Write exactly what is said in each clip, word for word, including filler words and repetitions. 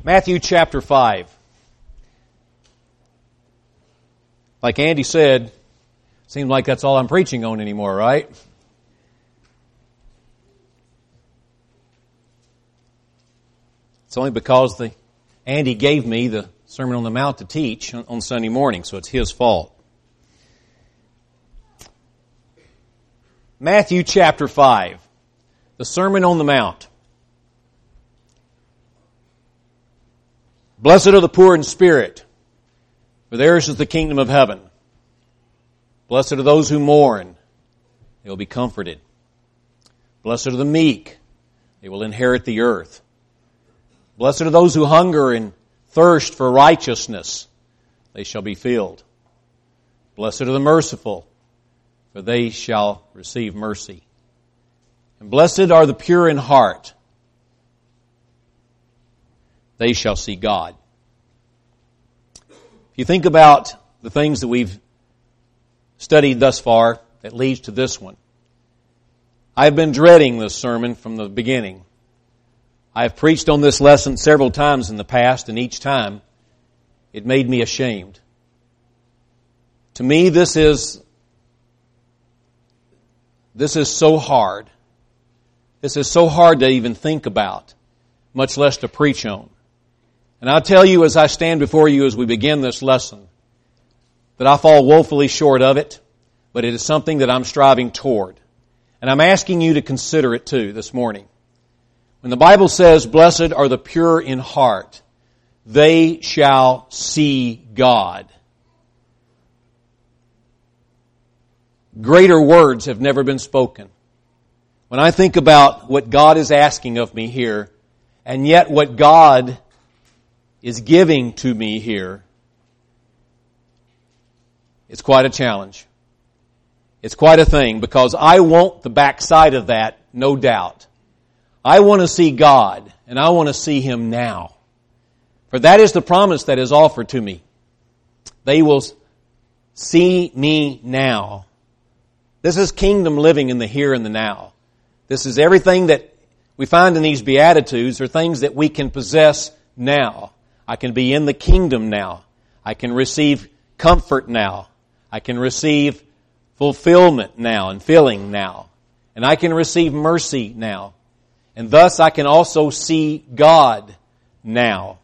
Matthew chapter five. Like Andy said, seems like that's all I'm preaching on anymore, right? It's only because the Andy gave me the Sermon on the Mount to teach on, on Sunday morning, so it's his fault. Matthew chapter five, the Sermon on the Mount. Blessed are the poor in spirit, for theirs is the kingdom of heaven. Blessed are those who mourn, they will be comforted. Blessed are the meek, they will inherit the earth. Blessed are those who hunger and thirst for righteousness, they shall be filled. Blessed are the merciful, for they shall receive mercy. And blessed are the pure in heart, they shall see God. If you think about the things that we've studied thus far, that leads to this one. I've been dreading this sermon from the beginning. I've preached on this lesson several times in the past, and each time it made me ashamed. To me, this is, this is so hard. This is so hard to even think about, much less to preach on. And I'll tell you as I stand before you as we begin this lesson, that I fall woefully short of it, but it is something that I'm striving toward. And I'm asking you to consider it too this morning. When the Bible says, blessed are the pure in heart, they shall see God. Greater words have never been spoken. When I think about what God is asking of me here, and yet what God is giving to me here, it's quite a challenge. It's quite a thing, because I want the backside of that, no doubt. I want to see God, and I want to see Him now. For that is the promise that is offered to me. They will see me now. This is kingdom living in the here and the now. This is everything that we find in these Beatitudes are things that we can possess now. I can be in the kingdom now. I can receive comfort now. I can receive fulfillment now and filling now. And I can receive mercy now. And thus I can also see God now.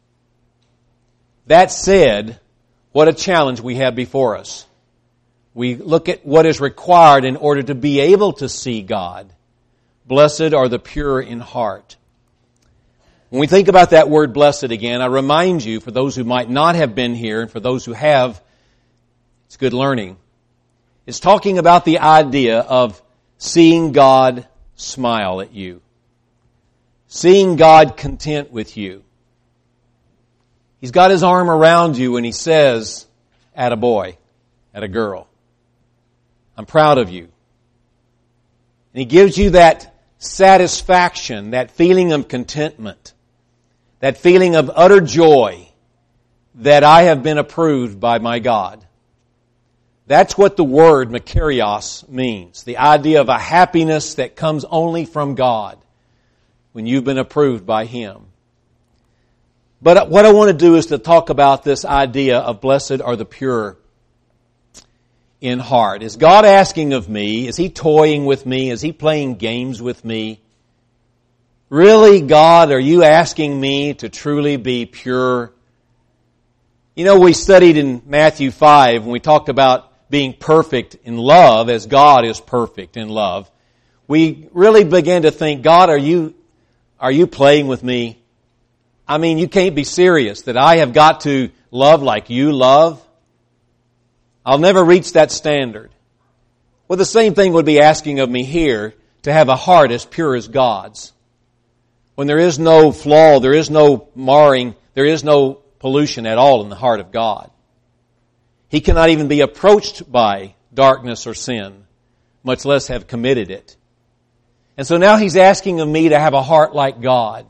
That said, what a challenge we have before us. We look at what is required in order to be able to see God. Blessed are the pure in heart. When we think about that word blessed again, I remind you, for those who might not have been here, and for those who have, it's good learning. It's talking about the idea of seeing God smile at you. Seeing God content with you. He's got His arm around you and He says, "Atta boy, atta girl, I'm proud of you." And He gives you that satisfaction, that feeling of contentment, that feeling of utter joy that I have been approved by my God. That's what the word makarios means. The idea of a happiness that comes only from God when you've been approved by Him. But what I want to do is to talk about this idea of blessed are the pure in heart. Is God asking of me? Is He toying with me? Is He playing games with me? Really, God, are you asking me to truly be pure? You know, we studied in Matthew five when we talked about being perfect in love as God is perfect in love. We really began to think, God, are you, are you playing with me? I mean, you can't be serious that I have got to love like you love. I'll never reach that standard. Well, the same thing would be asking of me here to have a heart as pure as God's. When there is no flaw, there is no marring, there is no pollution at all in the heart of God. He cannot even be approached by darkness or sin, much less have committed it. And so now He's asking of me to have a heart like God.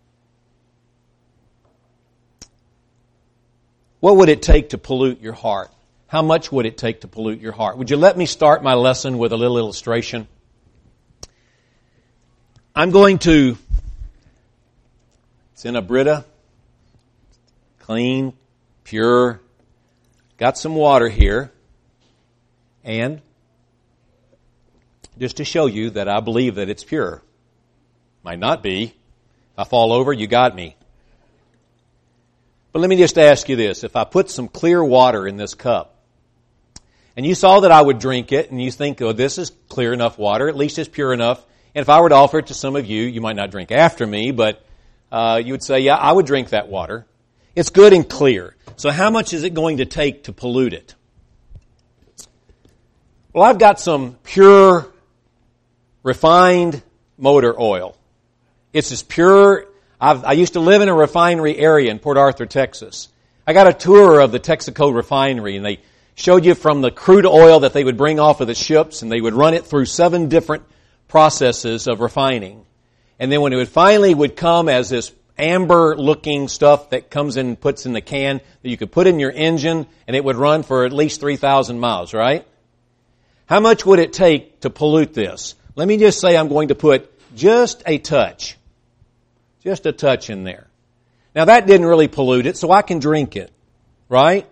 What would it take to pollute your heart? How much would it take to pollute your heart? Would you let me start my lesson with a little illustration? I'm going to, it's in a Brita, clean, pure. Got some water here. And just to show you that I believe that it's pure. Might not be. If I fall over, you got me. But let me just ask you this. If I put some clear water in this cup, and you saw that I would drink it, and you think, oh, this is clear enough water, at least it's pure enough, and if I were to offer it to some of you, you might not drink after me, but uh, you would say, yeah, I would drink that water. It's good and clear. So how much is it going to take to pollute it? Well, I've got some pure, refined motor oil. It's as pure. I've, I used to live in a refinery area in Port Arthur, Texas. I got a tour of the Texaco refinery, and they showed you from the crude oil that they would bring off of the ships, and they would run it through seven different processes of refining. And then when it would finally would come as this amber-looking stuff that comes in and puts in the can that you could put in your engine, and it would run for at least three thousand miles, right? How much would it take to pollute this? Let me just say I'm going to put just a touch. Just a touch in there. Now that didn't really pollute it, so I can drink it. Right?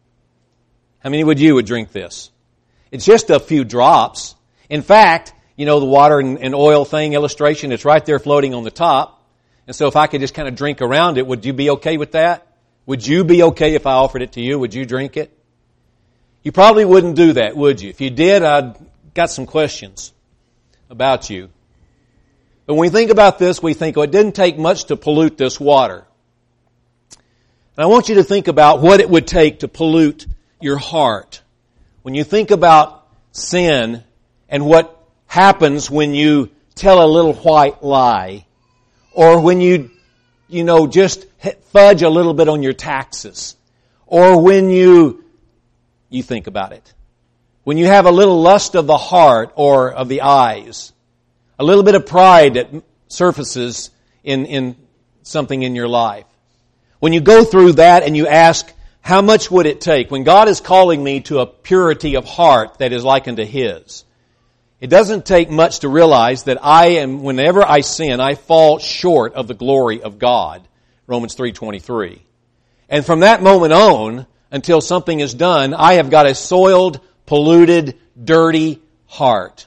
How many would you would drink this? It's just a few drops. In fact, you know the water and, and oil thing illustration, it's right there floating on the top. And so if I could just kind of drink around it, would you be okay with that? Would you be okay if I offered it to you? Would you drink it? You probably wouldn't do that, would you? If you did, I'd got some questions about you. But when we think about this, we think, oh, it didn't take much to pollute this water. And I want you to think about what it would take to pollute your heart. When you think about sin and what happens when you tell a little white lie, or when you, you know, just fudge a little bit on your taxes, or when you, you think about it. When you have a little lust of the heart or of the eyes, a little bit of pride that surfaces in, in something in your life. When you go through that and you ask, how much would it take? When God is calling me to a purity of heart that is like unto His, it doesn't take much to realize that I am, whenever I sin, I fall short of the glory of God. Romans three twenty-three. And from that moment on, until something is done, I have got a soiled, polluted, dirty heart.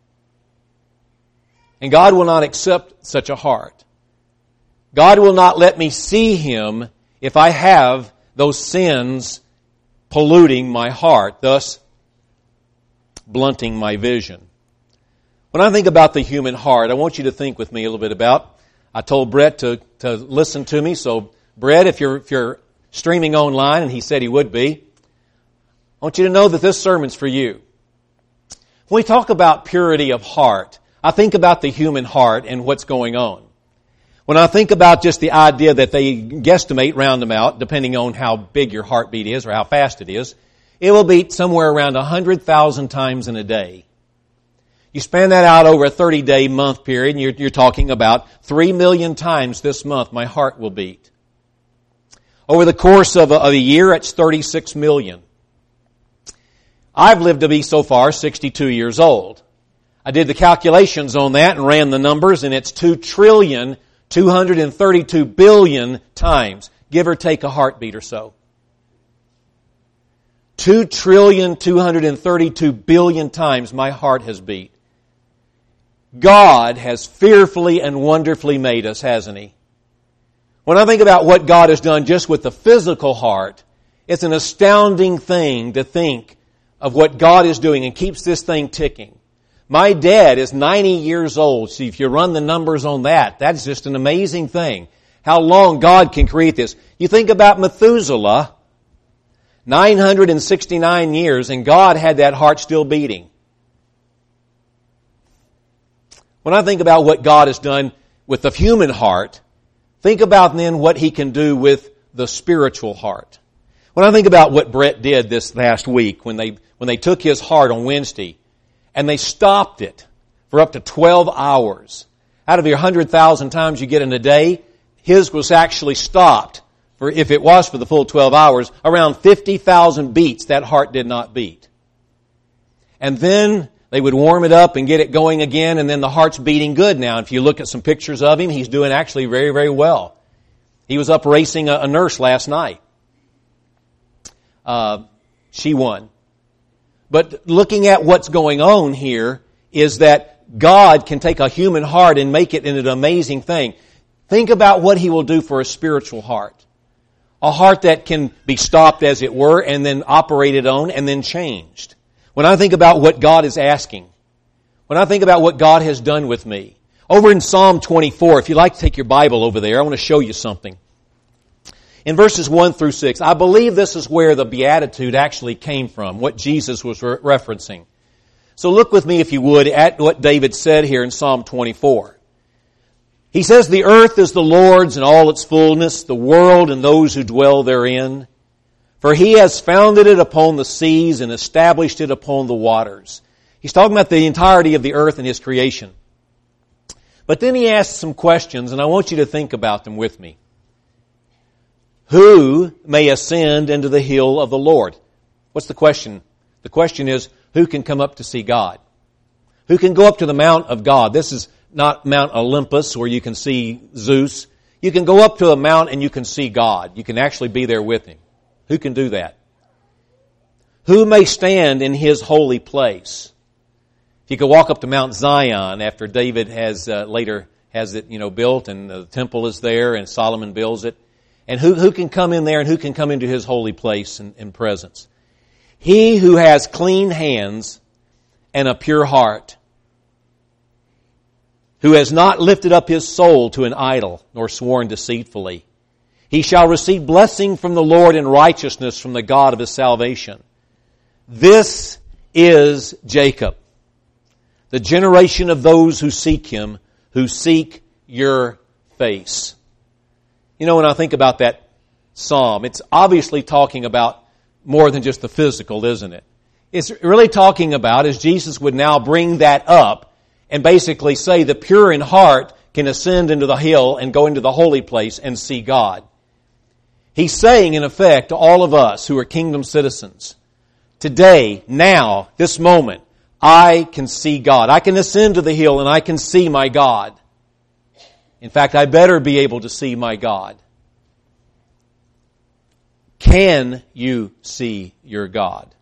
And God will not accept such a heart. God will not let me see Him if I have those sins polluting my heart, thus blunting my vision. When I think about the human heart, I want you to think with me a little bit about, I told Brett to, to listen to me, so Brett, if you're, if you're streaming online, and he said he would be, I want you to know that this sermon's for you. When we talk about purity of heart, I think about the human heart and what's going on. When I think about just the idea that they guesstimate roundabout, depending on how big your heartbeat is or how fast it is, it will beat somewhere around one hundred thousand times in a day. You span that out over a thirty-day month period, and you're, you're talking about three million times this month my heart will beat. Over the course of a, of a year, it's thirty-six million. I've lived to be so far sixty-two years old. I did the calculations on that and ran the numbers, and it's two trillion, two hundred thirty-two billion times, give or take a heartbeat or so. two trillion, two hundred thirty-two billion times my heart has beat. God has fearfully and wonderfully made us, hasn't He? When I think about what God has done just with the physical heart, it's an astounding thing to think of what God is doing and keeps this thing ticking. My dad is ninety years old. See, if you run the numbers on that, that's just an amazing thing. How long God can create this. You think about Methuselah, nine hundred sixty-nine years, and God had that heart still beating. When I think about what God has done with the human heart, think about then what He can do with the spiritual heart. When I think about what Brett did this last week, when they when they took his heart on Wednesday, and they stopped it for up to twelve hours. Out of your one hundred thousand times you get in a day, his was actually stopped, for if it was for the full twelve hours, around fifty thousand beats that heart did not beat. And then they would warm it up and get it going again, and then the heart's beating good now. If you look at some pictures of him, he's doing actually very, very well. He was up racing a, a nurse last night. Uh, she won. But looking at what's going on here is that God can take a human heart and make it into an amazing thing. Think about what He will do for a spiritual heart. A heart that can be stopped, as it were, and then operated on and then changed. When I think about what God is asking, when I think about what God has done with me, over in Psalm twenty-four, if you'd like to take your Bible over there, I want to show you something. In verses one through six, I believe this is where the Beatitude actually came from, what Jesus was re- referencing. So look with me, if you would, at what David said here in Psalm twenty-four. He says, "The earth is the Lord's and all its fullness, the world and those who dwell therein. For He has founded it upon the seas and established it upon the waters." He's talking about the entirety of the earth and His creation. But then he asks some questions, and I want you to think about them with me. Who may ascend into the hill of the Lord? What's the question? The question is, who can come up to see God? Who can go up to the mount of God? This is not Mount Olympus where you can see Zeus. You can go up to a mount and you can see God. You can actually be there with Him. Who can do that? Who may stand in His holy place? If you could walk up to Mount Zion after David has uh, later has it, you know, built, and the temple is there, and Solomon builds it. And who, who can come in there and who can come into His holy place and, and presence? He who has clean hands and a pure heart, who has not lifted up his soul to an idol, nor sworn deceitfully. He shall receive blessing from the Lord and righteousness from the God of his salvation. This is Jacob, the generation of those who seek Him, who seek your face. You know, when I think about that psalm, it's obviously talking about more than just the physical, isn't it? It's really talking about, as Jesus would now bring that up, and basically say the pure in heart can ascend into the hill and go into the holy place and see God. He's saying, in effect, to all of us who are kingdom citizens, today, now, this moment, I can see God. I can ascend to the hill and I can see my God. In fact, I better be able to see my God. Can you see your God?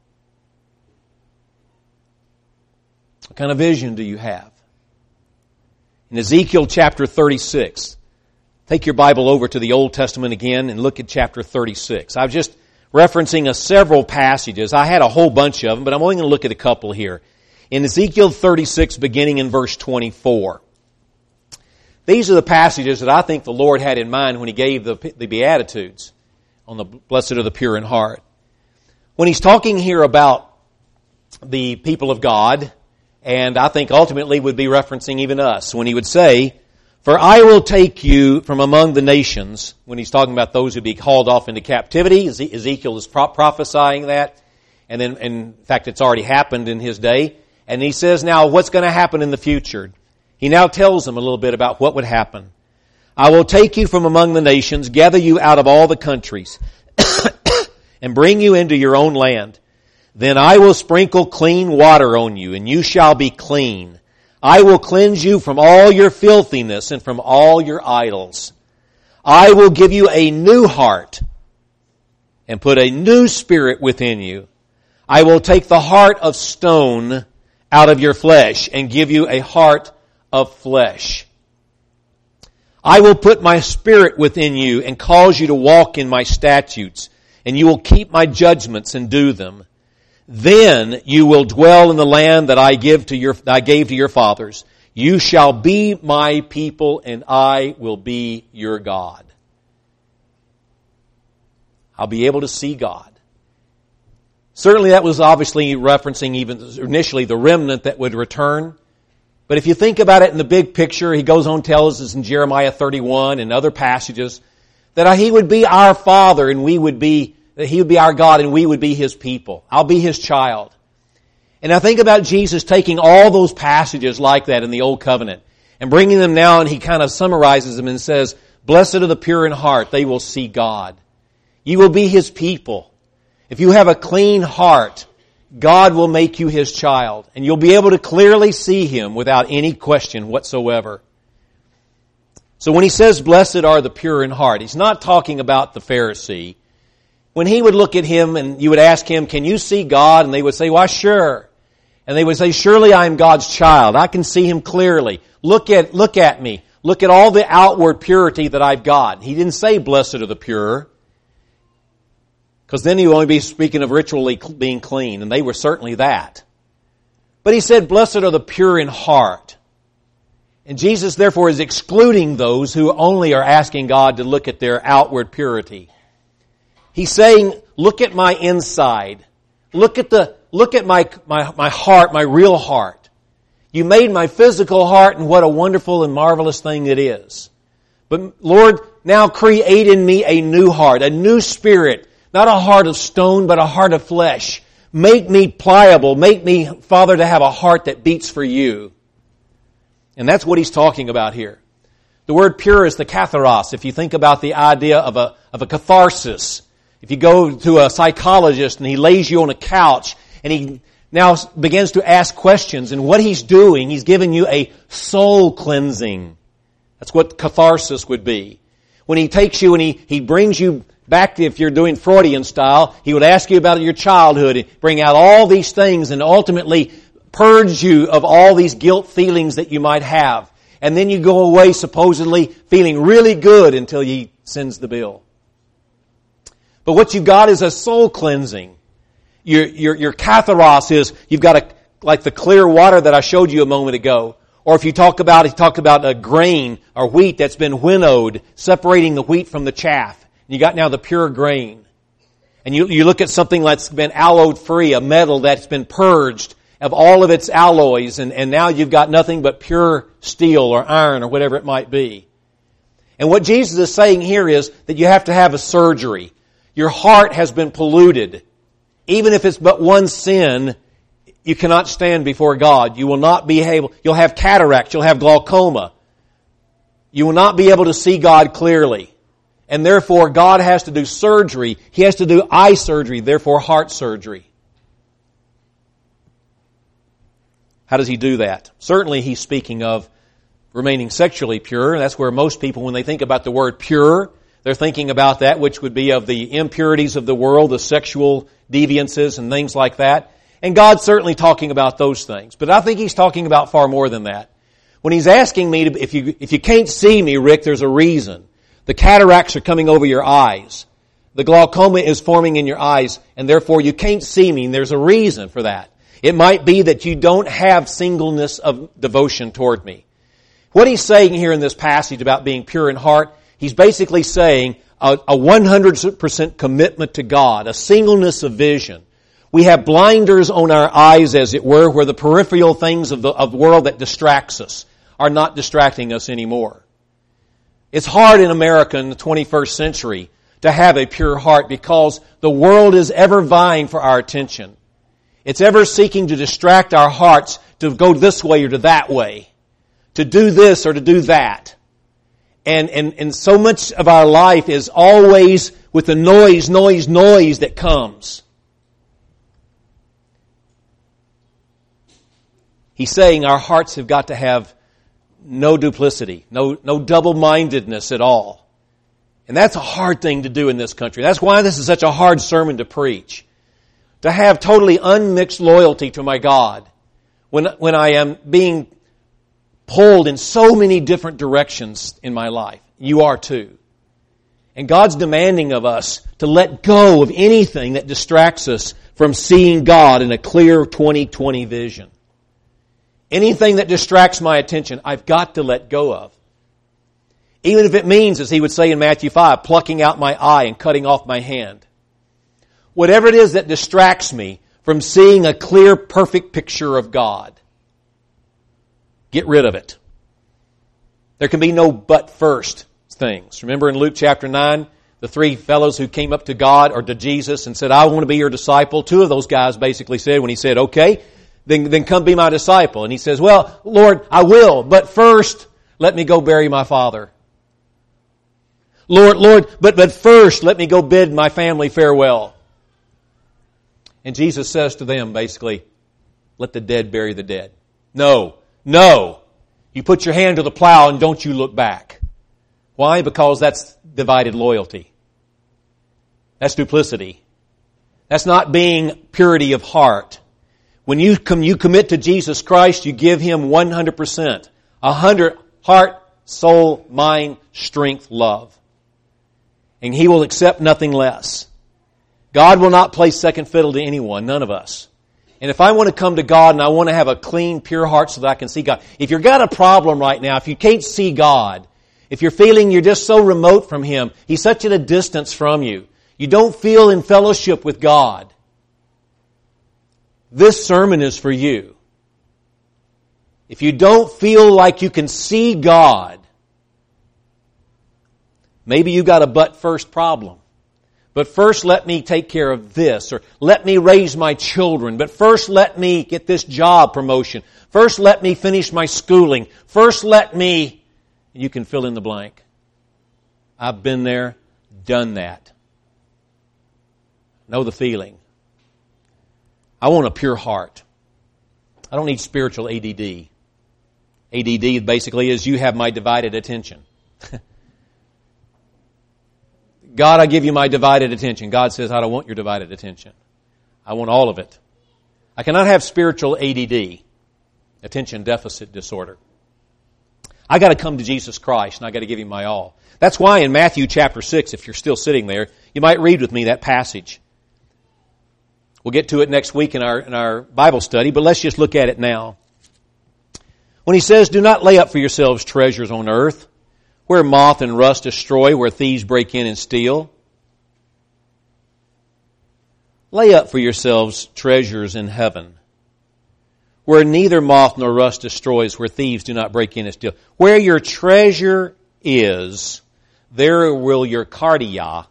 What kind of vision do you have? In Ezekiel chapter thirty-six, take your Bible over to the Old Testament again and look at chapter thirty-six. I was just referencing a several passages. I had a whole bunch of them, but I'm only going to look at a couple here. In Ezekiel thirty-six, beginning in verse twenty-four. These are the passages that I think the Lord had in mind when He gave the, the Beatitudes on the blessed are the pure in heart. When He's talking here about the people of God, and I think ultimately would be referencing even us, when He would say, "For I will take you from among the nations," when He's talking about those who be called off into captivity. Ezekiel is prophesying that. And then, in fact, it's already happened in his day. And he says now what's going to happen in the future. He now tells them a little bit about what would happen. "I will take you from among the nations, gather you out of all the countries, and bring you into your own land. Then I will sprinkle clean water on you, and you shall be clean. I will cleanse you from all your filthiness and from all your idols. I will give you a new heart and put a new spirit within you. I will take the heart of stone out of your flesh and give you a heart of flesh. I will put my spirit within you and cause you to walk in my statutes, and you will keep my judgments and do them. Then you will dwell in the land that I give to your, I gave to your fathers. You shall be my people, and I will be your God." I'll be able to see God. Certainly that was obviously referencing even initially the remnant that would return. But if you think about it in the big picture, he goes on, tells us in Jeremiah thirty-one and other passages that He would be our Father and we would be, that He would be our God and we would be His people. I'll be His child. And I think about Jesus taking all those passages like that in the Old Covenant and bringing them now, and He kind of summarizes them and says, "Blessed are the pure in heart, they will see God. You will be His people. If you have a clean heart, God will make you His child, and you'll be able to clearly see Him without any question whatsoever." So when he says, blessed are the pure in heart, he's not talking about the Pharisee. When he would look at him and you would ask him, can you see God? And they would say, why, sure. And they would say, surely I am God's child. I can see Him clearly. Look at, look at me. Look at all the outward purity that I've got. He didn't say, blessed are the pure. Because then he would only be speaking of ritually being clean, and they were certainly that. But he said, blessed are the pure in heart. And Jesus, therefore, is excluding those who only are asking God to look at their outward purity. He's saying, look at my inside. Look at the, look at my, my, my heart, my real heart. You made my physical heart, and what a wonderful and marvelous thing it is. But Lord, now create in me a new heart, a new spirit, not a heart of stone, but a heart of flesh. Make me pliable. Make me, Father, to have a heart that beats for you. And that's what he's talking about here. The word pure is the katharos. If you think about the idea of a, of a catharsis. If you go to a psychologist and he lays you on a couch and he now begins to ask questions, and what he's doing, he's giving you a soul cleansing. That's what catharsis would be. When he takes you and he, he brings you back to, if you're doing Freudian style, he would ask you about your childhood and bring out all these things and ultimately purge you of all these guilt feelings that you might have. And then you go away supposedly feeling really good until he sends the bill. But what you've got is a soul cleansing. Your, your, your katharos is, you've got a, like the clear water that I showed you a moment ago. Or if you talk about, you talk about a grain or wheat that's been winnowed, separating the wheat from the chaff. You got now the pure grain. And you, you look at something that's been alloyed free, a metal that's been purged of all of its alloys, and, and now you've got nothing but pure steel or iron or whatever it might be. And what Jesus is saying here is that you have to have a surgery. Your heart has been polluted. Even if it's but one sin, you cannot stand before God. You will not be able, you'll have cataracts, you'll have glaucoma. You will not be able to see God clearly. And therefore, God has to do surgery. He has to do eye surgery, therefore heart surgery. How does He do that? Certainly He's speaking of remaining sexually pure. That's where most people, when they think about the word pure, they're thinking about that which would be of the impurities of the world, the sexual deviances and things like that. And God's certainly talking about those things. But I think He's talking about far more than that. When He's asking me, to, if you if you can't see me, Rick, there's a reason. The cataracts are coming over your eyes. The glaucoma is forming in your eyes, and therefore you can't see me, and there's a reason for that. It might be that you don't have singleness of devotion toward me. What He's saying here in this passage about being pure in heart, He's basically saying a, a one hundred percent commitment to God, a singleness of vision. We have blinders on our eyes, as it were, where the peripheral things of the, of the world that distracts us are not distracting us anymore. It's hard in America in the twenty-first century to have a pure heart because the world is ever vying for our attention. It's ever seeking to distract our hearts to go this way or to that way, to do this or to do that. And, and, and so much of our life is always with the noise, noise, noise that comes. He's saying our hearts have got to have no duplicity, no, no double-mindedness at all. And that's a hard thing to do in this country. That's why this is such a hard sermon to preach. To have totally unmixed loyalty to my God when, when I am being pulled in so many different directions in my life. You are too. And God's demanding of us to let go of anything that distracts us from seeing God in a clear twenty twenty vision. Anything that distracts my attention, I've got to let go of. Even if it means, as He would say in Matthew five, plucking out my eye and cutting off my hand. Whatever it is that distracts me from seeing a clear, perfect picture of God, get rid of it. There can be no but first things. Remember in Luke chapter nine, the three fellows who came up to God or to Jesus and said, I want to be your disciple. Two of those guys basically said, when He said, okay, then, then come be my disciple. And He says, well, Lord, I will, but first let me go bury my father. Lord, Lord, but, but first let me go bid my family farewell. And Jesus says to them, basically, let the dead bury the dead. No, no. You put your hand to the plow and don't you look back. Why? Because that's divided loyalty. That's duplicity. That's not being purity of heart. When you com- you commit to Jesus Christ, you give Him one hundred percent. A hundred heart, soul, mind, strength, love. And He will accept nothing less. God will not play second fiddle to anyone, none of us. And if I want to come to God and I want to have a clean, pure heart so that I can see God, if you've got a problem right now, if you can't see God, if you're feeling you're just so remote from Him, He's such at a distance from you, you don't feel in fellowship with God, this sermon is for you. If you don't feel like you can see God, maybe you've got a but first problem. But first let me take care of this, or let me raise my children. But first let me get this job promotion. First let me finish my schooling. First let me... You can fill in the blank. I've been there, done that. Know the feeling. I want a pure heart. I don't need spiritual A D D. A D D basically is you have my divided attention. God, I give you my divided attention. God says, I don't want your divided attention. I want all of it. I cannot have spiritual A D D, attention deficit disorder. I got to come to Jesus Christ and I got to give Him my all. That's why in Matthew chapter six, if you're still sitting there, you might read with me that passage. We'll get to it next week in our, in our Bible study, but let's just look at it now. When He says, do not lay up for yourselves treasures on earth, where moth and rust destroy, where thieves break in and steal. Lay up for yourselves treasures in heaven, where neither moth nor rust destroys, where thieves do not break in and steal. Where your treasure is, there will your cardia,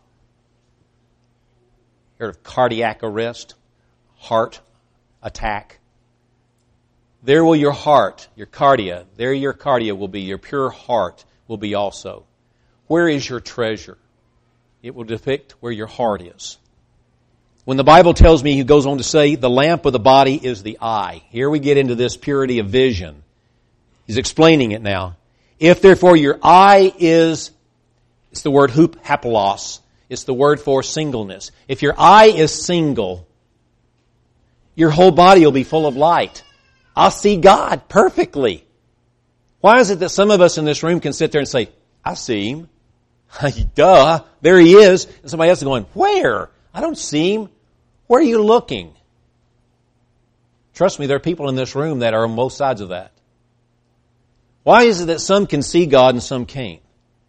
heard of cardiac arrest, heart attack. There will your heart, your cardia, there your cardia will be, your pure heart will be also. Where is your treasure? It will depict where your heart is. When the Bible tells me, He goes on to say, the lamp of the body is the eye. Here we get into this purity of vision. He's explaining it now. If therefore your eye is, it's the word hup hapelos. It's the word for singleness. If your eye is single, your whole body will be full of light. I'll see God perfectly. Why is it that some of us in this room can sit there and say, I see Him. Duh, there He is. And somebody else is going, where? I don't see Him. Where are you looking? Trust me, there are people in this room that are on both sides of that. Why is it that some can see God and some can't?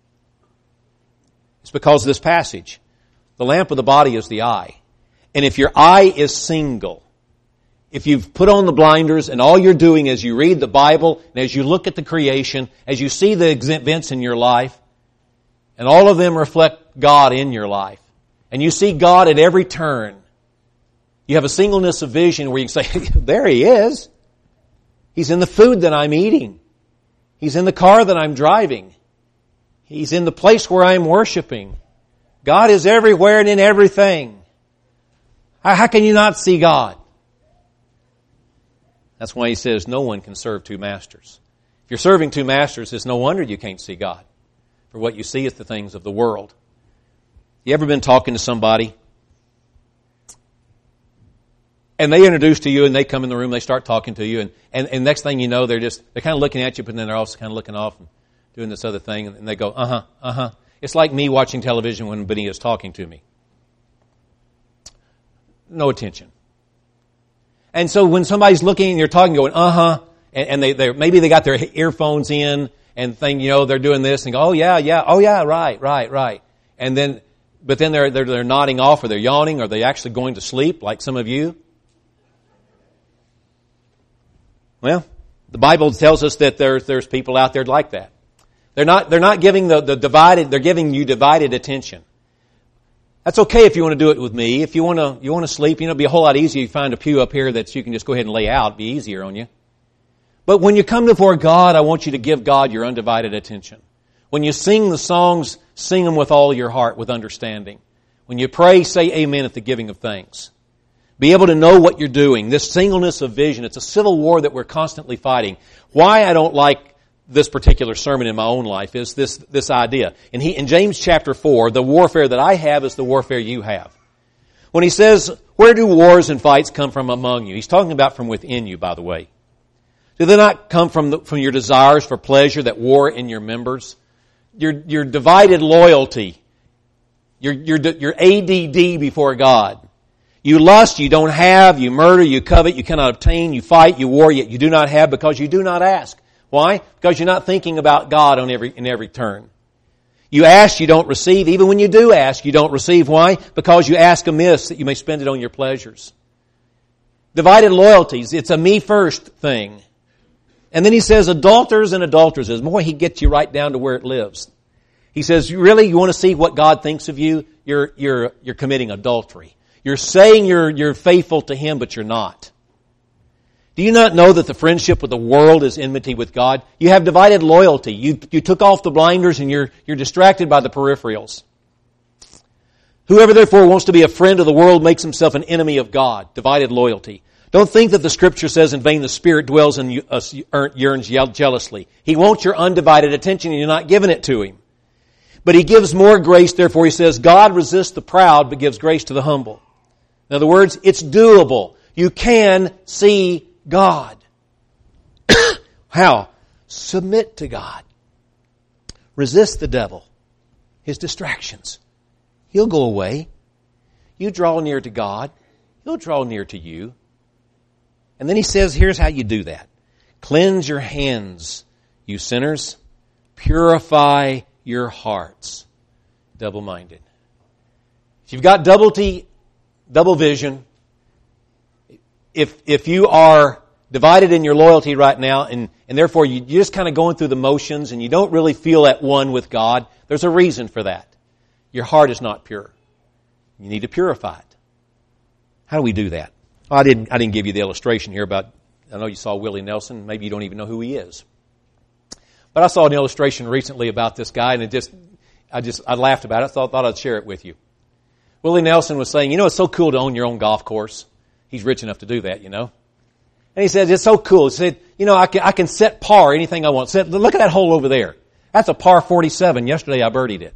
It's because of this passage. The lamp of the body is the eye. And if your eye is single, if you've put on the blinders and all you're doing as you read the Bible and as you look at the creation, as you see the events in your life, and all of them reflect God in your life, and you see God at every turn, you have a singleness of vision where you can say, there He is. He's in the food that I'm eating. He's in the car that I'm driving. He's in the place where I'm worshiping. God is everywhere and in everything. How can you not see God? That's why He says no one can serve two masters. If you're serving two masters, it's no wonder you can't see God. For what you see is the things of the world. You ever been talking to somebody and they introduce to you and they come in the room, they start talking to you, and, and, and next thing you know, they're just, they're kind of looking at you, but then they're also kind of looking off and doing this other thing, and they go, uh-huh, uh-huh. It's like me watching television when Benny is talking to me. No attention. And so when somebody's looking and you're talking, going, uh-huh, and, and they, they maybe they got their earphones in and think, you know, they're doing this and go, oh yeah, yeah, oh yeah, right, right, right. And then, but then they're, they're, they're nodding off, or they're yawning, or they're actually going to sleep, like some of you. Well, the Bible tells us that there's, there's people out there like that. They're not, they're not giving the, the divided, they're giving you divided attention. That's okay if you want to do it with me. If you want to, you want to sleep, you know, it'd be a whole lot easier if you find a pew up here that you can just go ahead and lay out. It'd be easier on you. But when you come before God, I want you to give God your undivided attention. When you sing the songs, sing them with all your heart, with understanding. When you pray, say amen at the giving of thanks. Be able to know what you're doing. This singleness of vision, it's a civil war that we're constantly fighting. Why I don't like this particular sermon in my own life is this, this idea. And he, in James chapter four, the warfare that I have is the warfare you have. When he says, where do wars and fights come from among you? He's talking about from within you, by the way. Do they not come from the, from your desires for pleasure that war in your members? Your, your divided loyalty. Your, your, your A D D before God. You lust, you don't have. You murder, you covet, you cannot obtain. You fight, you war, yet you do not have because you do not ask. Why? Because you're not thinking about God on every, in every turn. You ask, you don't receive. Even when you do ask, you don't receive. Why? Because you ask amiss that you may spend it on your pleasures. Divided loyalties. It's a me first thing. And then he says adulterers and adulteresses. Boy, he gets you right down to where it lives. He says, really, you want to see what God thinks of you? You're, you're, you're committing adultery. You're saying you're, you're faithful to Him, but you're not. Do you not know that the friendship with the world is enmity with God? You have divided loyalty. You, you took off the blinders and you're, you're distracted by the peripherals. Whoever therefore wants to be a friend of the world makes himself an enemy of God. Divided loyalty. Don't think that the Scripture says in vain the Spirit dwells in us, yearns jealously. He wants your undivided attention and you're not giving it to Him. But He gives more grace, therefore He says, God resists the proud but gives grace to the humble. In other words, it's doable. You can see God. How? Submit to God. Resist the devil, his distractions. He'll go away. You draw near to God, He'll draw near to you. And then he says, here's how you do that. Cleanse your hands, you sinners. Purify your hearts. Double-minded. If you've got double T, double vision, If if you are divided in your loyalty right now and, and therefore you, you're just kind of going through the motions and you don't really feel at one with God, there's a reason for that. Your heart is not pure. You need to purify it. How do we do that? Well, I didn't I didn't give you the illustration here about, I know you saw Willie Nelson. Maybe you don't even know who he is. But I saw an illustration recently about this guy and it just I just I laughed about it, so I thought I'd share it with you. Willie Nelson was saying, you know, it's so cool to own your own golf course. He's rich enough to do that, you know. And he says, it's so cool. He said, you know, I can, I can set par anything I want. Set, look at that hole over there. That's a par forty-seven. Yesterday I birdied it.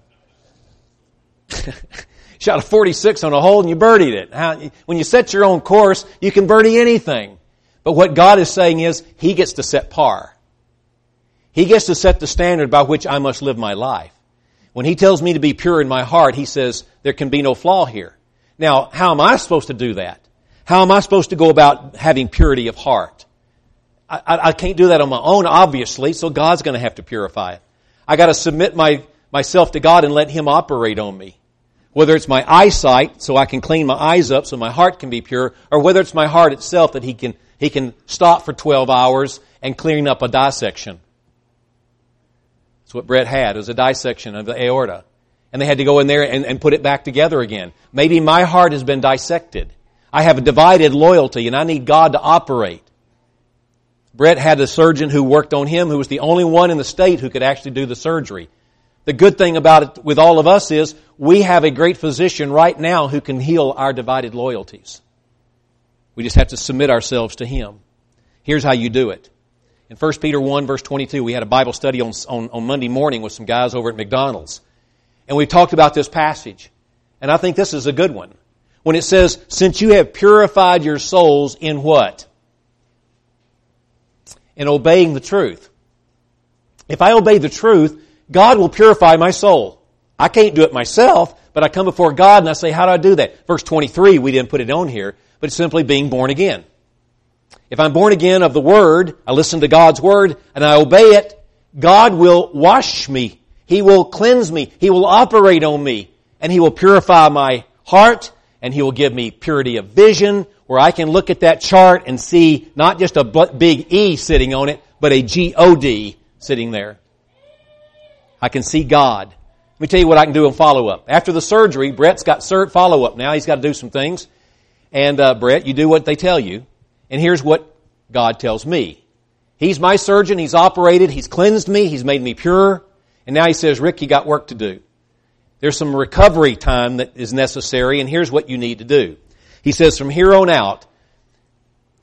Shot a forty-six on a hole and you birdied it. How, when you set your own course, you can birdie anything. But what God is saying is, He gets to set par. He gets to set the standard by which I must live my life. When He tells me to be pure in my heart, He says, there can be no flaw here. Now, how am I supposed to do that? How am I supposed to go about having purity of heart? I, I, I can't do that on my own, obviously, so God's going to have to purify it. I got to submit my myself to God and let Him operate on me. Whether it's my eyesight, so I can clean my eyes up so my heart can be pure, or whether it's my heart itself that He can He can stop for twelve hours and clean up a dissection. That's what Brett had. It was a dissection of the aorta. And they had to go in there and, and put it back together again. Maybe my heart has been dissected. I have a divided loyalty and I need God to operate. Brett had a surgeon who worked on him who was the only one in the state who could actually do the surgery. The good thing about it with all of us is we have a great physician right now who can heal our divided loyalties. We just have to submit ourselves to Him. Here's how you do it. In First Peter one verse twenty-two, we had a Bible study on, on, on Monday morning with some guys over at McDonald's. And we talked about this passage. And I think this is a good one. When it says, since you have purified your souls in what? In obeying the truth. If I obey the truth, God will purify my soul. I can't do it myself, but I come before God and I say, how do I do that? Verse twenty-three, we didn't put it on here, but it's simply being born again. If I'm born again of the Word, I listen to God's Word, and I obey it, God will wash me. He will cleanse me. He will operate on me. And He will purify my heart, and He will give me purity of vision, where I can look at that chart and see not just a big E sitting on it, but a G O D sitting there. I can see God. Let me tell you what I can do in follow-up. After the surgery, Brett's got follow-up now. He's got to do some things. And uh, Brett, you do what they tell you. And here's what God tells me. He's my surgeon. He's operated. He's cleansed me. He's made me pure. And now He says, Rick, you got work to do. There's some recovery time that is necessary, and here's what you need to do. He says, from here on out,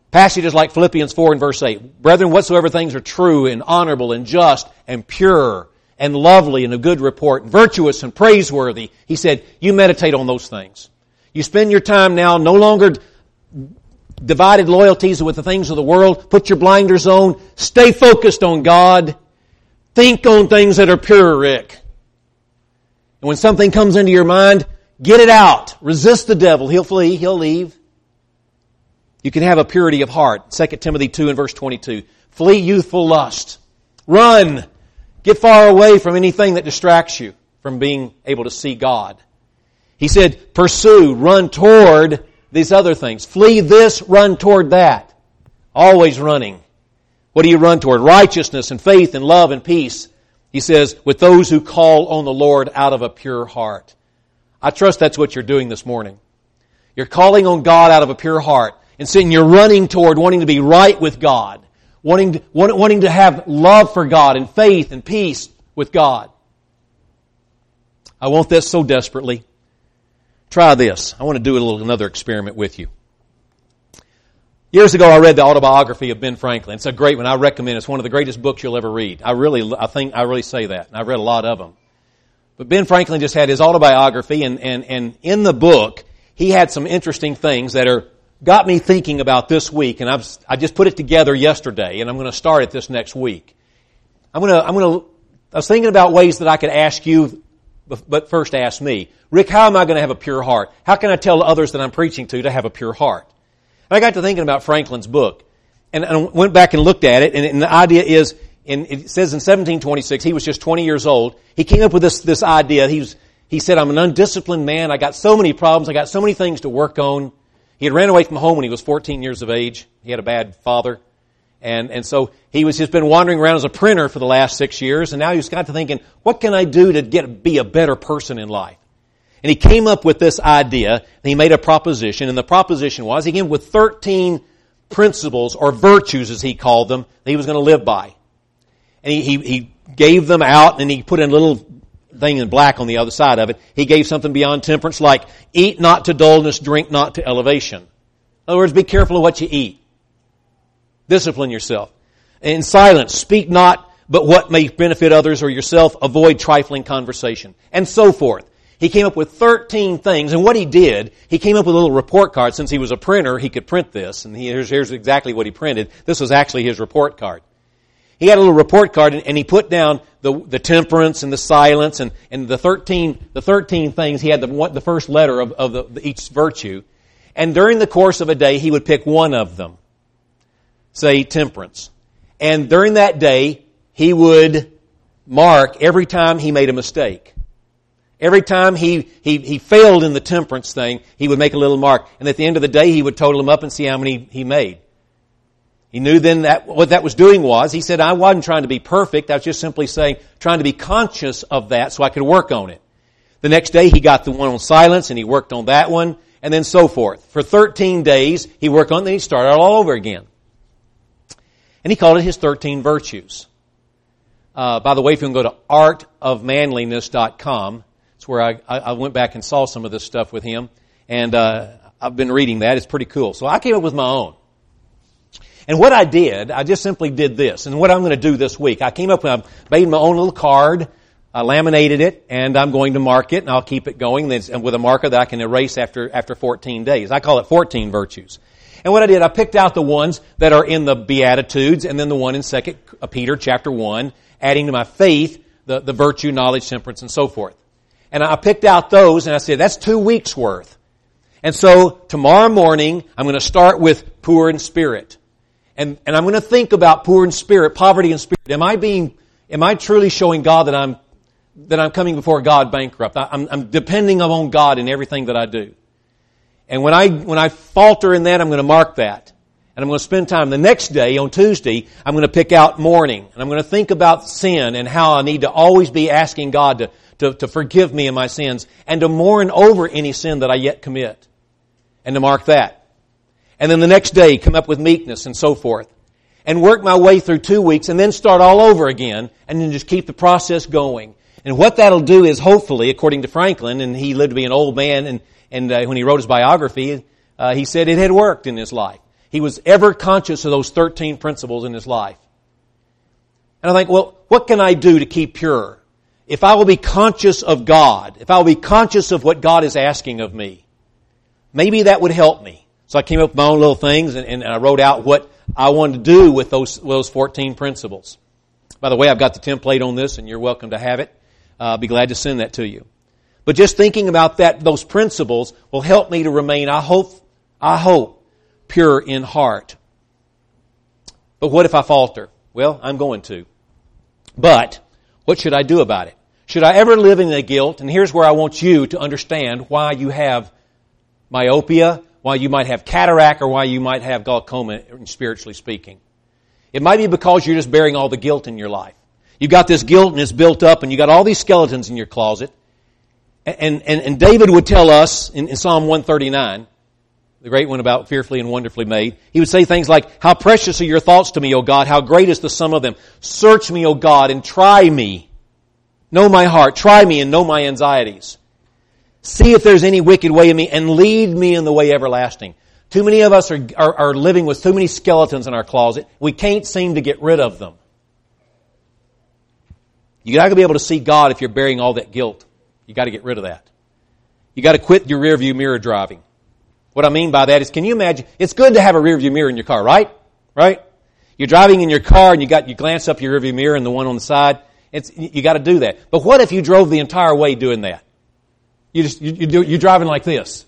Passages like Philippians four and verse eight. Brethren, whatsoever things are true and honorable and just and pure and lovely and of good report, virtuous and praiseworthy, he said, you meditate on those things. You spend your time now no longer divided loyalties with the things of the world. Put your blinders on. Stay focused on God. Think on things that are pure, Rick. And when something comes into your mind, get it out. Resist the devil. He'll flee. He'll leave. You can have a purity of heart. Second Timothy two and verse twenty-two. Flee youthful lust. Run. Get far away from anything that distracts you from being able to see God. He said, pursue, run toward these other things. Flee this, run toward that. Always running. What do you run toward? Righteousness and faith and love and peace. He says, with those who call on the Lord out of a pure heart. I trust that's what you're doing this morning. You're calling on God out of a pure heart. And saying you're running toward wanting to be right with God. Wanting to, wanting to have love for God and faith and peace with God. I want this so desperately. Try this. I want to do a little another experiment with you. Years ago, I read the autobiography of Ben Franklin. It's a great one. I recommend it. It's one of the greatest books you'll ever read. I really, I think, I really say that. And I've read a lot of them. But Ben Franklin just had his autobiography, and, and, and in the book, he had some interesting things that are got me thinking about this week, and I've, I just put it together yesterday, and I'm going to start it this next week. I'm going to, I'm going to, I was thinking about ways that I could ask you, but first ask me, Rick, how am I going to have a pure heart? How can I tell others that I'm preaching to to have a pure heart? And I got to thinking about Franklin's book, and I went back and looked at it, and, and the idea is, and it says in seventeen twenty-six, he was just twenty years old, he came up with this, this idea. He was, he said, I'm an undisciplined man, I got so many problems, I got so many things to work on. He had ran away from home when he was fourteen years of age. He had a bad father. And, and so he was just been wandering around as a printer for the last six years. And now he's got to thinking, what can I do to get, be a better person in life? And he came up with this idea, and he made a proposition. And the proposition was, he came up with thirteen principles or virtues, as he called them, that he was going to live by. And he, he, he gave them out, and he put in a little thing in black on the other side of it. He gave something beyond temperance, like eat not to dullness, drink not to elevation. In other words, be careful of what you eat. Discipline yourself. In silence, speak not but what may benefit others or yourself. Avoid trifling conversation. And so forth. He came up with thirteen things, and what he did, he came up with a little report card. Since he was a printer, he could print this, and he, here's, here's exactly what he printed. This was actually his report card. He had a little report card, and, and he put down the, the temperance and the silence and, and the thirteen the thirteen things. He had the one, the first letter of, of the, the, each virtue, and during the course of a day, he would pick one of them, say temperance, and during that day, he would mark every time he made a mistake. Every time he, he, he failed in the temperance thing, he would make a little mark. And at the end of the day, he would total them up and see how many he made. He knew then that what that was doing was, he said, I wasn't trying to be perfect. I was just simply saying, trying to be conscious of that so I could work on it. The next day, he got the one on silence, and he worked on that one, and then so forth. For thirteen days, he worked on it, and then he started all over again. And he called it his thirteen virtues. Uh, by the way, if you can go to art of manliness dot com, it's where I, I went back and saw some of this stuff with him. And uh, I've been reading that. It's pretty cool. So I came up with my own. And what I did, I just simply did this. And what I'm going to do this week, I came up with, I made my own little card, I laminated it, and I'm going to mark it, and I'll keep it going and with a marker that I can erase after after fourteen days. I call it fourteen virtues. And what I did, I picked out the ones that are in the Beatitudes, and then the one in Second Peter chapter one, adding to my faith the, the virtue, knowledge, temperance, and so forth. And I picked out those, and I said, that's two weeks' worth. And so tomorrow morning, I'm going to start with poor in spirit. And, and I'm going to think about poor in spirit, poverty in spirit. Am I being, am I truly showing God that I'm, that I'm coming before God bankrupt? I, I'm, I'm depending on God in everything that I do. And when I, when I falter in that, I'm going to mark that. And I'm going to spend time. The next day, on Tuesday, I'm going to pick out mourning. And I'm going to think about sin and how I need to always be asking God to, to, to forgive me of my sins and to mourn over any sin that I yet commit. And to mark that. And then the next day, come up with meekness and so forth. And work my way through two weeks and then start all over again and then just keep the process going. And what that'll do is hopefully, according to Franklin, and he lived to be an old man, and, and uh, when he wrote his biography, uh, he said it had worked in his life. He was ever conscious of those thirteen principles in his life. And I think, well, what can I do to keep pure? If I will be conscious of God, if I will be conscious of what God is asking of me, maybe that would help me. So I came up with my own little things and, and I wrote out what I wanted to do with those, those fourteen principles. By the way, I've got the template on this and you're welcome to have it. Uh, I'll be glad to send that to you. But just thinking about that, those principles will help me to remain, I hope, I hope, pure in heart. But what if I falter? Well, I'm going to. But what should I do about it? Should I ever live in the guilt? And here's where I want you to understand why you have myopia, why you might have cataract, or why you might have glaucoma, spiritually speaking. It might be because you're just bearing all the guilt in your life. You've got this guilt and it's built up and you've got all these skeletons in your closet. And, and, and David would tell us in, in Psalm one thirty-nine, the great one about fearfully and wonderfully made, he would say things like, how precious are your thoughts to me, O God, how great is the sum of them. Search me, O God, and try me. Know my heart. Try me and know my anxieties. See if there's any wicked way in me and lead me in the way everlasting. Too many of us are, are, are living with too many skeletons in our closet. We can't seem to get rid of them. You got to be able to see God if you're bearing all that guilt. You got to get rid of that. You got to quit your rear view mirror driving. What I mean by that is, can you imagine? It's good to have a rear view mirror in your car, right? Right? You're driving in your car and you got you glance up your rear view mirror and the one on the side. It's you got to do that. But what if you drove the entire way doing that? You just you, you do you're driving like this.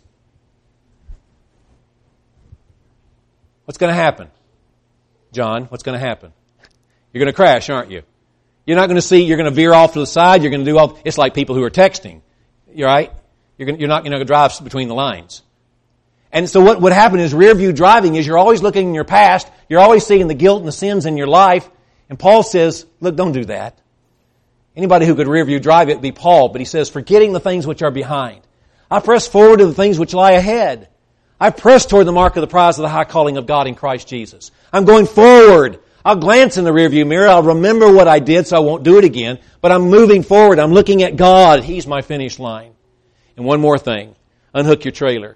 What's going to happen? John, what's going to happen? You're going to crash, aren't you? You're not going to see, you're going to veer off to the side, you're going to do all, it's like people who are texting. You're right? You're, going, you're not going to drive between the lines. And so what would happen is rear view driving is you're always looking in your past, you're always seeing the guilt and the sins in your life, and Paul says, look, don't do that. Anybody who could rear view drive it would be Paul, but he says, forgetting the things which are behind. I press forward to the things which lie ahead. I press toward the mark of the prize of the high calling of God in Christ Jesus. I'm going forward. I'll glance in the rearview mirror. I'll remember what I did so I won't do it again. But I'm moving forward. I'm looking at God. He's my finish line. And one more thing. Unhook your trailer.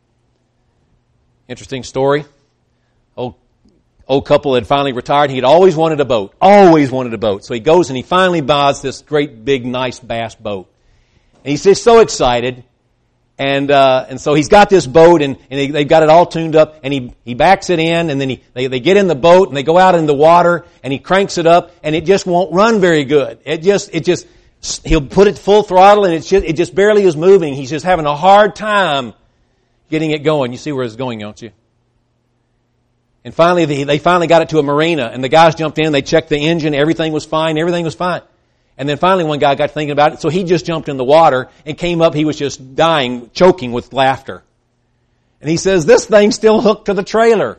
Interesting story. Old, old couple had finally retired. He'd always wanted a boat. Always wanted a boat. So he goes and he finally buys this great big nice bass boat. And he's just so excited. And uh, and so he's got this boat, and, and they, they've got it all tuned up, and he, he backs it in, and then he they, they get in the boat, and they go out in the water, and he cranks it up, and it just won't run very good. It just, it just, he'll put it full throttle, and it just, it just barely is moving. He's just having a hard time getting it going. You see where it's going, don't you? And finally, they, they finally got it to a marina, and the guys jumped in, they checked the engine, everything was fine, everything was fine. And then finally one guy got thinking about it, so he just jumped in the water and came up, he was just dying, choking with laughter. And he says, this thing's still hooked to the trailer.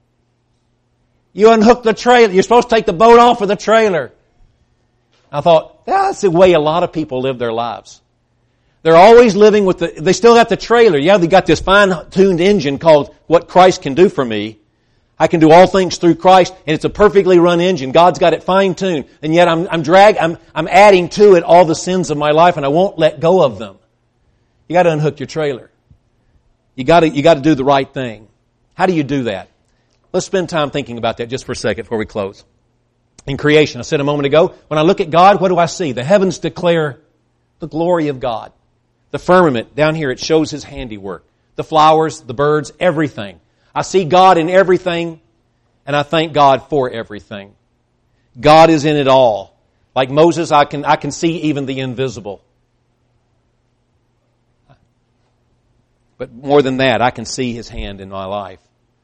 You unhook the trailer, you're supposed to take the boat off of the trailer. I thought, that's the way a lot of people live their lives. They're always living with the, they still got the trailer. Yeah, they got this fine-tuned engine called What Christ Can Do For Me. I can do all things through Christ, and it's a perfectly run engine. God's got it fine-tuned, and yet I'm, I'm drag, I'm, I'm adding to it all the sins of my life, and I won't let go of them. You got to unhook your trailer. You got to, you got to do the right thing. How do you do that? Let's spend time thinking about that just for a second before we close. In creation, I said a moment ago, when I look at God, what do I see? The heavens declare the glory of God. The firmament, down here, it shows His handiwork. The flowers, the birds, everything. I see God in everything, and I thank God for everything. God is in it all. Like Moses, I can, I can see even the invisible. But more than that, I can see His hand in my life.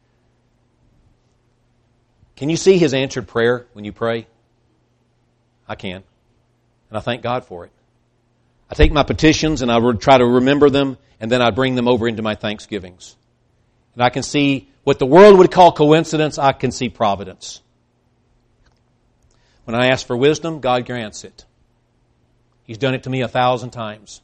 Can you see His answered prayer when you pray? I can. And I thank God for it. I take my petitions and I try to remember them, and then I bring them over into my thanksgivings. And I can see what the world would call coincidence, I can see providence. When I ask for wisdom, God grants it. He's done it to me a thousand times.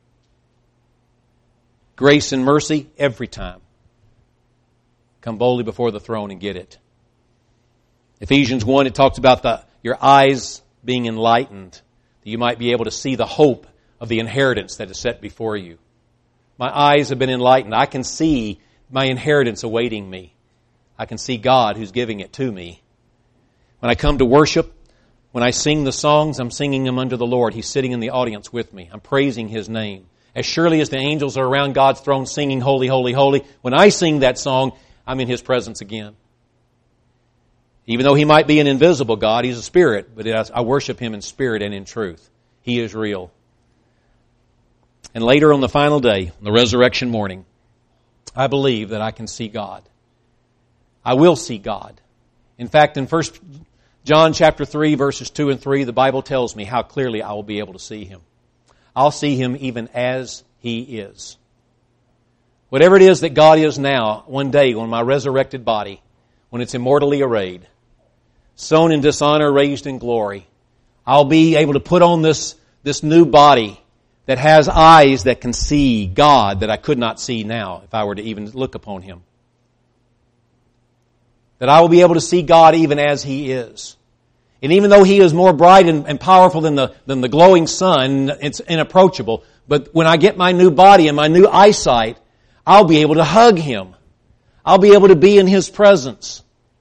Grace and mercy, every time. Come boldly before the throne and get it. Ephesians one, it talks about the your eyes being enlightened, that you might be able to see the hope of the inheritance that is set before you. My eyes have been enlightened. I can see my inheritance awaiting me. I can see God who's giving it to me. When I come to worship, when I sing the songs, I'm singing them unto the Lord. He's sitting in the audience with me. I'm praising His name. As surely as the angels are around God's throne singing, Holy, Holy, Holy, when I sing that song, I'm in His presence again. Even though He might be an invisible God, He's a spirit, but I worship Him in spirit and in truth. He is real. And later on the final day, on the resurrection morning, I believe that I can see God. I will see God. In fact, in First John chapter three, verses two and three, the Bible tells me how clearly I will be able to see Him. I'll see Him even as He is. Whatever it is that God is now, one day when my resurrected body, when it's immortally arrayed, sown in dishonor, raised in glory, I'll be able to put on this, this new body that has eyes that can see God that I could not see now if I were to even look upon Him. That I will be able to see God even as He is. And even though He is more bright and, and powerful than the, than the glowing sun, it's inapproachable. But when I get my new body and my new eyesight, I'll be able to hug Him. I'll be able to be in His presence.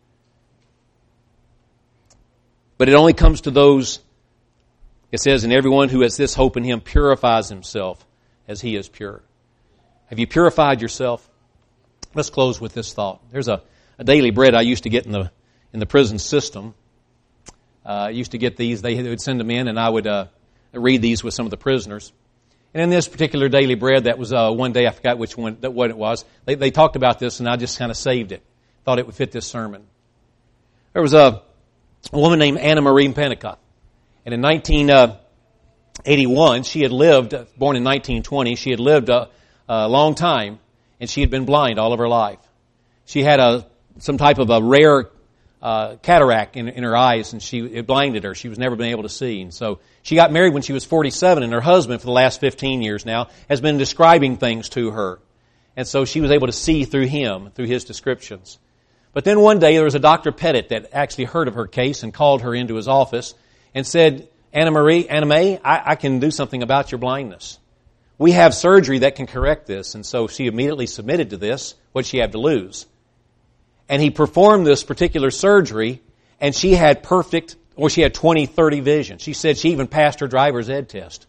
But it only comes to those, it says, and everyone who has this hope in Him purifies himself as He is pure. Have you purified yourself? Let's close with this thought. There's a, a daily bread I used to get in the in the prison system. Uh, I used to get these. They would send them in, and I would uh, read these with some of the prisoners. And in this particular daily bread, that was uh, one day, I forgot which one, that what it was. They, they talked about this, and I just kind of saved it. Thought it would fit this sermon. There was a, a woman named Anna Marie Pennicott. And in nineteen eighty-one, she had lived, born in nineteen twenty, she had lived a, a long time, and she had been blind all of her life. She had a some type of a rare uh, cataract in, in her eyes, and she it blinded her. She was never been able to see. And so she got married when she was forty-seven, and her husband, for the last fifteen years now, has been describing things to her. And so she was able to see through him, through his descriptions. But then one day there was a Doctor Pettit that actually heard of her case and called her into his office and said, Anna Marie, Anna Mae, I, I can do something about your blindness. We have surgery that can correct this. And so she immediately submitted to this. What did she have to lose? And he performed this particular surgery, and she had perfect, or she had twenty thirty vision. She said she even passed her driver's ed test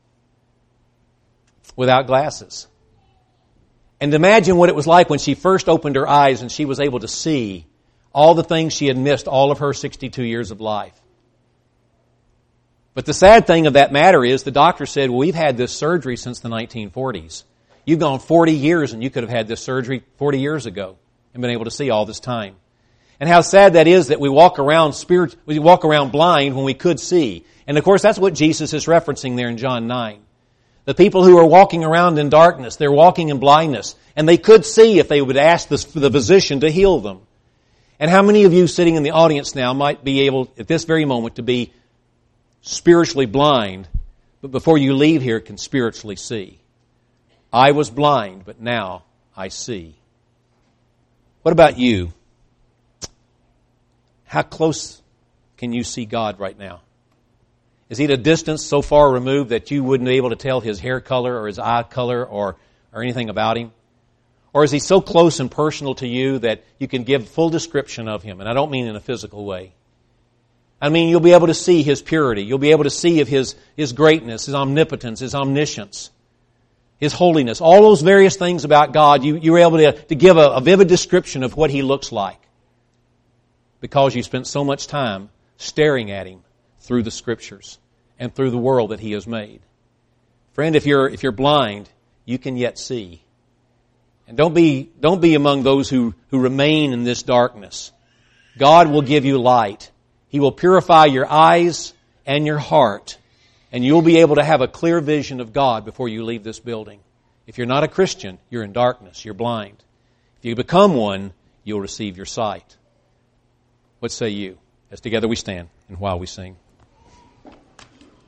without glasses. And imagine what it was like when she first opened her eyes and she was able to see all the things she had missed all of her sixty-two years of life. But the sad thing of that matter is the doctor said, well, we've had this surgery since the nineteen forties. You've gone forty years and you could have had this surgery forty years ago and been able to see all this time. And how sad that is that we walk around spirit, we walk around blind when we could see. And of course that's what Jesus is referencing there in John nine. The people who are walking around in darkness, they're walking in blindness. And they could see if they would ask the, the physician to heal them. And how many of you sitting in the audience now might be able at this very moment to be spiritually blind, but before you leave here can spiritually see? I was blind, but now I see. What about you? How close can you see God right now? Is He at a distance so far removed that you wouldn't be able to tell His hair color or His eye color or, or anything about Him? Or is He so close and personal to you that you can give full description of Him? And I don't mean in a physical way. I mean, you'll be able to see His purity. You'll be able to see of His, His greatness, His omnipotence, His omniscience, His holiness. All those various things about God, you, you're able to, to give a, a vivid description of what He looks like because you spent so much time staring at Him through the Scriptures and through the world that He has made. Friend, if you're if you're blind, you can yet see. And don't be don't be among those who, who remain in this darkness. God will give you light. He will purify your eyes and your heart, and you'll be able to have a clear vision of God before you leave this building. If you're not a Christian, you're in darkness, you're blind. If you become one, you'll receive your sight. What say you? As together we stand and while we sing.